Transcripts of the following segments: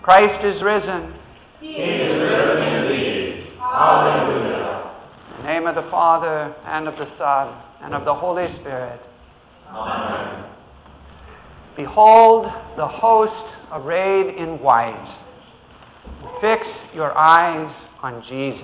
Christ is risen. He is risen indeed. Hallelujah. In the name of the Father, and of the Son, and of the Holy Spirit. Amen. Behold the host arrayed in white. Fix your eyes on Jesus.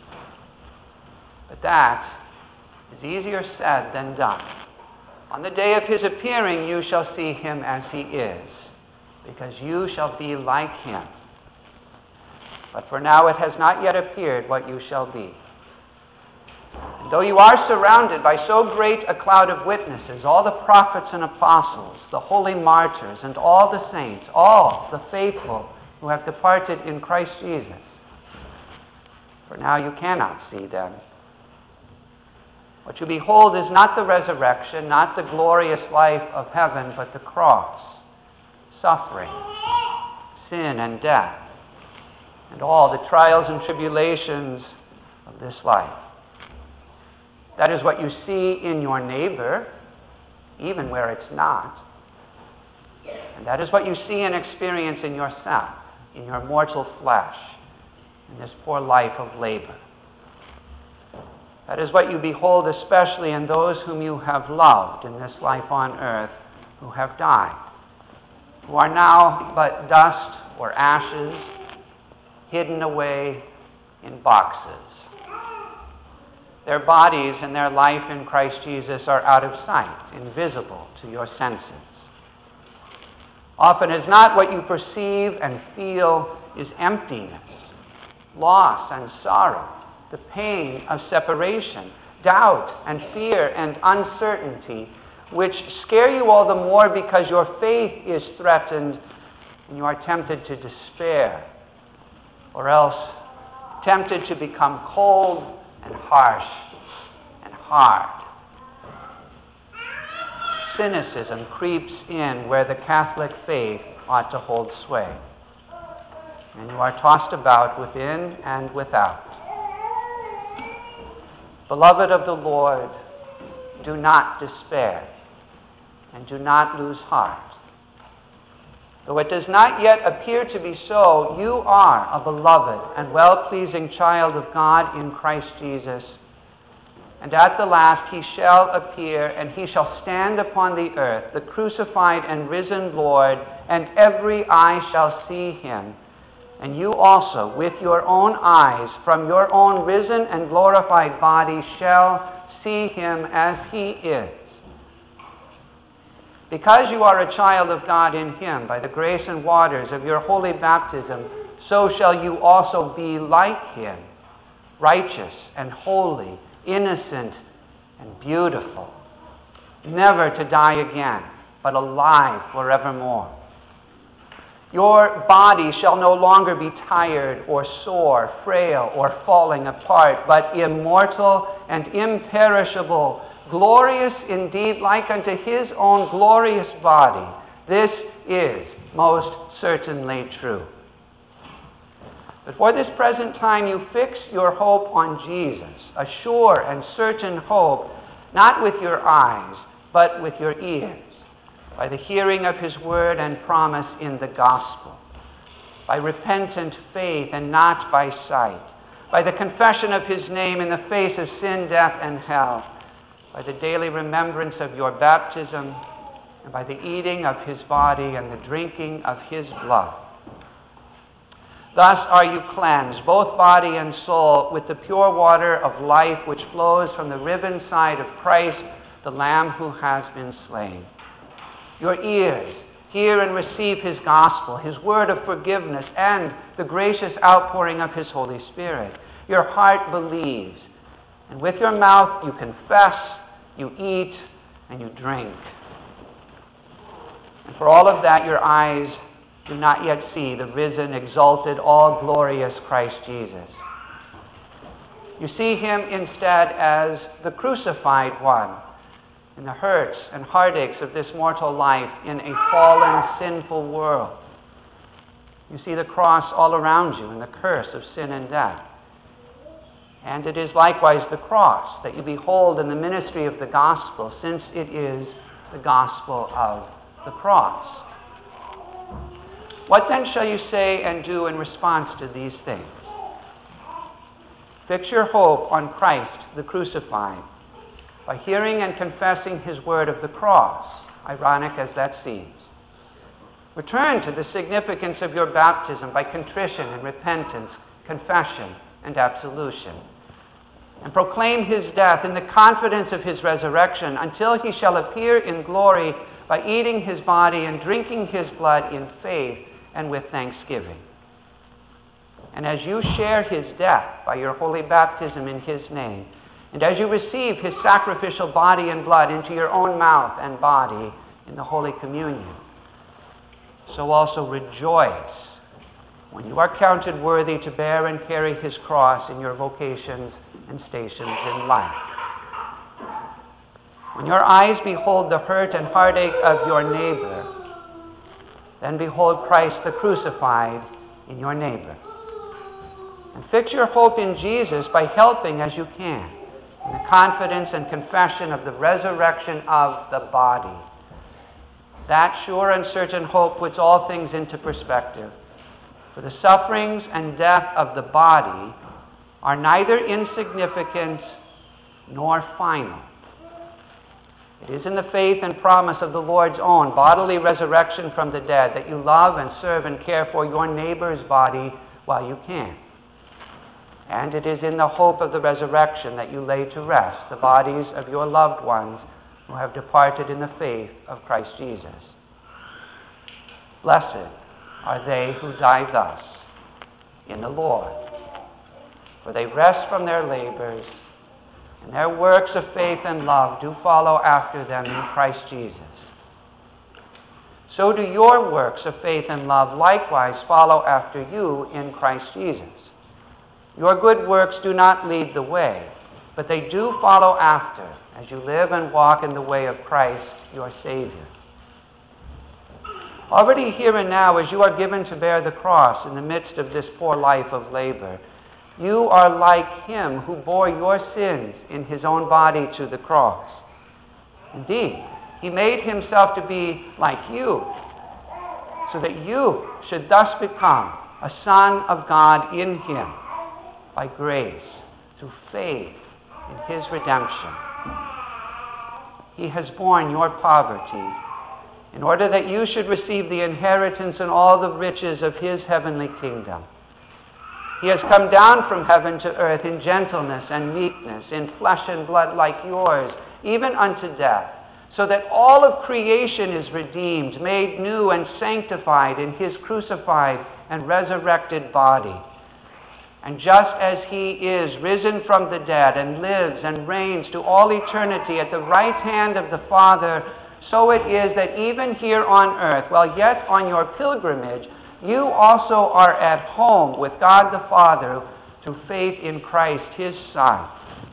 But that is easier said than done. On the day of his appearing, you shall see him as he is, because you shall be like him. But for now it has not yet appeared what you shall be. And though you are surrounded by so great a cloud of witnesses, all the prophets and apostles, the holy martyrs, and all the saints, all the faithful who have departed in Christ Jesus, for now you cannot see them. What you behold is not the resurrection, not the glorious life of heaven, but the cross, suffering, sin and death, and all the trials and tribulations of this life. That is what you see in your neighbor, even where it's not. And that is what you see and experience in yourself, in your mortal flesh, in this poor life of labor. That is what you behold especially in those whom you have loved in this life on earth, who have died, who are now but dust or ashes, hidden away in boxes. Their bodies and their life in Christ Jesus are out of sight, invisible to your senses. Often it's not what you perceive and feel is emptiness, loss and sorrow, the pain of separation, doubt and fear and uncertainty, which scare you all the more because your faith is threatened and you are tempted to despair, or else tempted to become cold and harsh and hard. Cynicism creeps in where the Catholic faith ought to hold sway, and you are tossed about within and without. Beloved of the Lord, do not despair and do not lose heart. Though it does not yet appear to be so, you are a beloved and well-pleasing child of God in Christ Jesus. And at the last he shall appear, and he shall stand upon the earth, the crucified and risen Lord, and every eye shall see him. And you also, with your own eyes, from your own risen and glorified body, shall see him as he is. Because you are a child of God in him, by the grace and waters of your holy baptism, so shall you also be like him, righteous and holy, innocent and beautiful, never to die again, but alive forevermore. Your body shall no longer be tired or sore, frail or falling apart, but immortal and imperishable, glorious indeed, like unto his own glorious body. This is most certainly true. But for this present time you fix your hope on Jesus, a sure and certain hope, not with your eyes, but with your ears, by the hearing of his word and promise in the gospel, by repentant faith and not by sight, by the confession of his name in the face of sin, death, and hell, by the daily remembrance of your baptism, and by the eating of his body and the drinking of his blood. Thus are you cleansed, both body and soul, with the pure water of life which flows from the riven side of Christ, the Lamb who has been slain. Your ears hear and receive his gospel, his word of forgiveness, and the gracious outpouring of his Holy Spirit. Your heart believes, and with your mouth you confess, you eat, and you drink. And for all of that, your eyes do not yet see the risen, exalted, all-glorious Christ Jesus. You see him instead as the crucified one, in the hurts and heartaches of this mortal life in a fallen, sinful world. You see the cross all around you and the curse of sin and death. And it is likewise the cross that you behold in the ministry of the gospel, since it is the gospel of the cross. What then shall you say and do in response to these things? Fix your hope on Christ, the crucified, by hearing and confessing his word of the cross, ironic as that seems. Return to the significance of your baptism by contrition and repentance, confession and absolution, and proclaim his death in the confidence of his resurrection until he shall appear in glory by eating his body and drinking his blood in faith and with thanksgiving. And as you share his death by your holy baptism in his name, and as you receive his sacrificial body and blood into your own mouth and body in the Holy Communion, so also rejoice when you are counted worthy to bear and carry his cross in your vocations and stations in life. When your eyes behold the hurt and heartache of your neighbor, then behold Christ the crucified in your neighbor. And fix your hope in Jesus by helping as you can in the confidence and confession of the resurrection of the body. That sure and certain hope puts all things into perspective. For the sufferings and death of the body are neither insignificant nor final. It is in the faith and promise of the Lord's own bodily resurrection from the dead that you love and serve and care for your neighbor's body while you can. And it is in the hope of the resurrection that you lay to rest the bodies of your loved ones who have departed in the faith of Christ Jesus. Blessed are they who die thus in the Lord, for they rest from their labors, and their works of faith and love do follow after them in Christ Jesus. So do your works of faith and love likewise follow after you in Christ Jesus. Your good works do not lead the way, but they do follow after as you live and walk in the way of Christ, your Savior. Already here and now, as you are given to bear the cross in the midst of this poor life of labor, you are like him who bore your sins in his own body to the cross. Indeed, he made himself to be like you, so that you should thus become a son of God in him, by grace, through faith in his redemption. He has borne your poverty in order that you should receive the inheritance and all the riches of his heavenly kingdom. He has come down from heaven to earth in gentleness and meekness, in flesh and blood like yours, even unto death, so that all of creation is redeemed, made new and sanctified in his crucified and resurrected body. And just as he is risen from the dead and lives and reigns to all eternity at the right hand of the Father, so it is that even here on earth, while yet on your pilgrimage, you also are at home with God the Father through faith in Christ, his Son.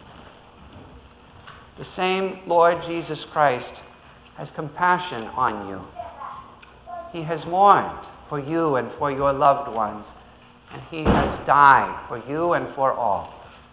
The same Lord Jesus Christ has compassion on you. He has mourned for you and for your loved ones, and he has died for you and for all.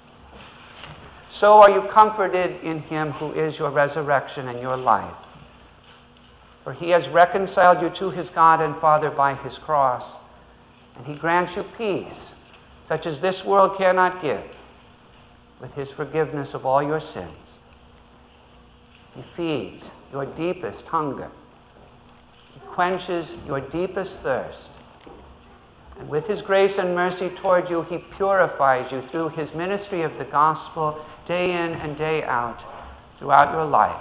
So are you comforted in him who is your resurrection and your life. For he has reconciled you to his God and Father by his cross, and he grants you peace, such as this world cannot give, with his forgiveness of all your sins. He feeds your deepest hunger. He quenches your deepest thirst. And with his grace and mercy toward you, he purifies you through his ministry of the gospel day in and day out throughout your life.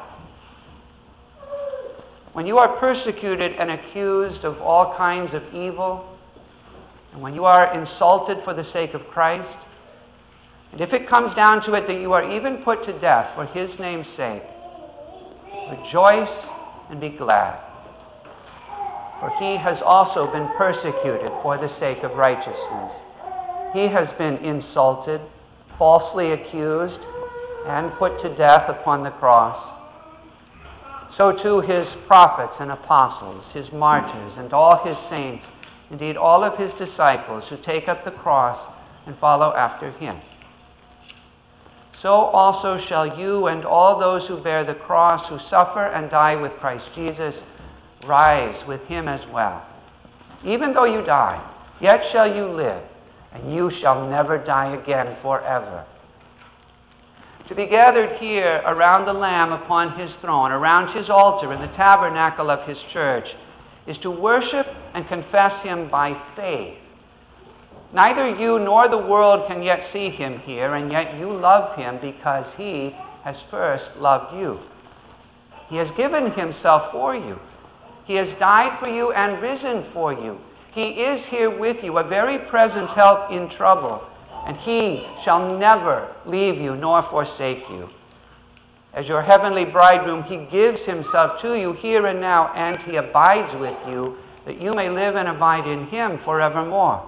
When you are persecuted and accused of all kinds of evil, and when you are insulted for the sake of Christ, and if it comes down to it that you are even put to death for his name's sake, rejoice and be glad. For he has also been persecuted for the sake of righteousness. He has been insulted, falsely accused, and put to death upon the cross. So too his prophets and apostles, his martyrs, and all his saints, indeed all of his disciples who take up the cross and follow after him. So also shall you and all those who bear the cross, who suffer and die with Christ Jesus, rise with him as well. Even though you die, yet shall you live, and you shall never die again forever. To be gathered here around the Lamb upon his throne, around his altar in the tabernacle of his church, is to worship and confess him by faith. Neither you nor the world can yet see him here, and yet you love him because he has first loved you. He has given himself for you. He has died for you and risen for you. He is here with you, a very present help in trouble, and he shall never leave you nor forsake you. As your heavenly bridegroom, he gives himself to you here and now, and he abides with you, that you may live and abide in him forevermore.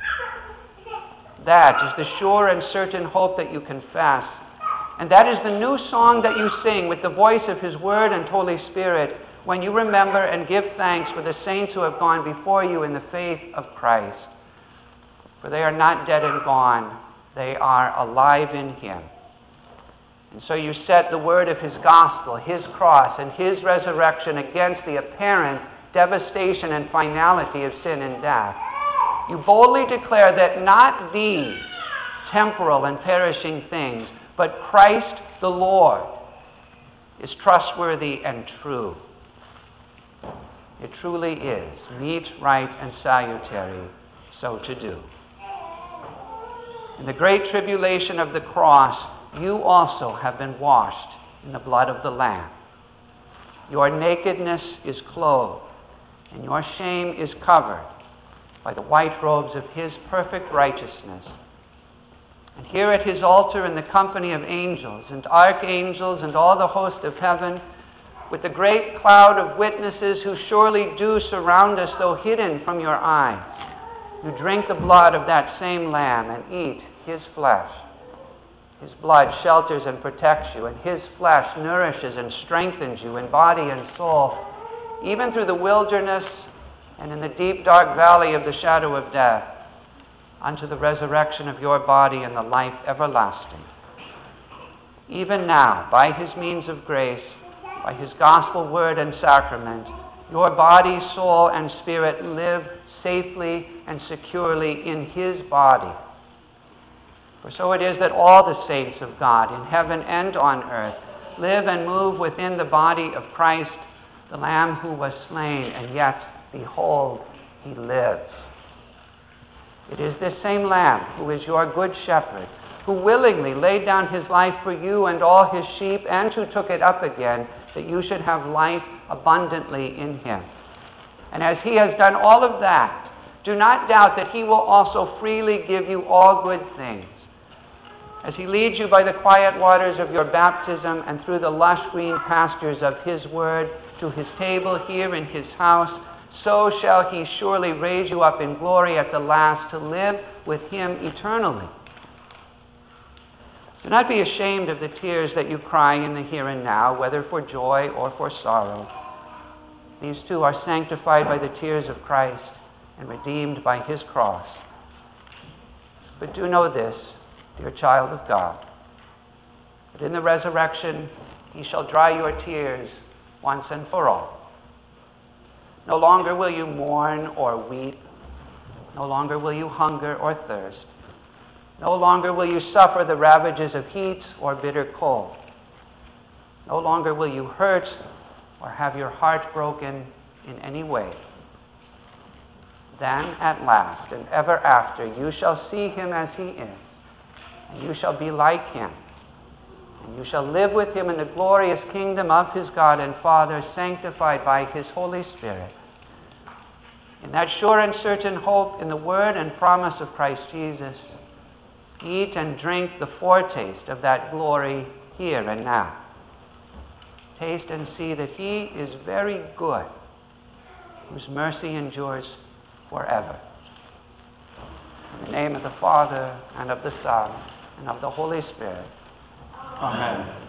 That is the sure and certain hope that you confess. And that is the new song that you sing with the voice of his word and Holy Spirit when you remember and give thanks for the saints who have gone before you in the faith of Christ. For they are not dead and gone, they are alive in him. And so you set the word of his gospel, his cross, and his resurrection against the apparent devastation and finality of sin and death. You boldly declare that not these temporal and perishing things, but Christ the Lord is trustworthy and true. It truly is meet, right, and salutary so to do. In the great tribulation of the cross, you also have been washed in the blood of the Lamb. Your nakedness is clothed, and your shame is covered by the white robes of his perfect righteousness. And here at his altar in the company of angels and archangels and all the host of heaven, with the great cloud of witnesses who surely do surround us, though hidden from your eyes, you drink the blood of that same Lamb and eat his flesh. His blood shelters and protects you, and his flesh nourishes and strengthens you in body and soul, even through the wilderness and in the deep, dark valley of the shadow of death, unto the resurrection of your body and the life everlasting. Even now, by his means of grace, by his gospel word and sacrament, your body, soul, and spirit live safely and securely in his body. For so it is that all the saints of God in heaven and on earth live and move within the body of Christ, the Lamb who was slain, and yet, behold, he lives. It is this same Lamb who is your good shepherd, who willingly laid down his life for you and all his sheep, and who took it up again, that you should have life abundantly in him. And as he has done all of that, do not doubt that he will also freely give you all good things. As he leads you by the quiet waters of your baptism and through the lush green pastures of his word to his table here in his house, so shall he surely raise you up in glory at the last to live with him eternally. Do not be ashamed of the tears that you cry in the here and now, whether for joy or for sorrow. These too are sanctified by the tears of Christ and redeemed by his cross. But do know this, dear child of God, that in the resurrection he shall dry your tears once and for all. No longer will you mourn or weep. No longer will you hunger or thirst. No longer will you suffer the ravages of heat or bitter cold. No longer will you hurt or have your heart broken in any way. Then at last and ever after you shall see him as he is, and you shall be like him, and you shall live with him in the glorious kingdom of his God and Father, sanctified by his Holy Spirit. In that sure and certain hope in the word and promise of Christ Jesus, eat and drink the foretaste of that glory here and now. Taste and see that he is very good, whose mercy endures forever. In the name of the Father, and of the Son, and of the Holy Spirit. Amen.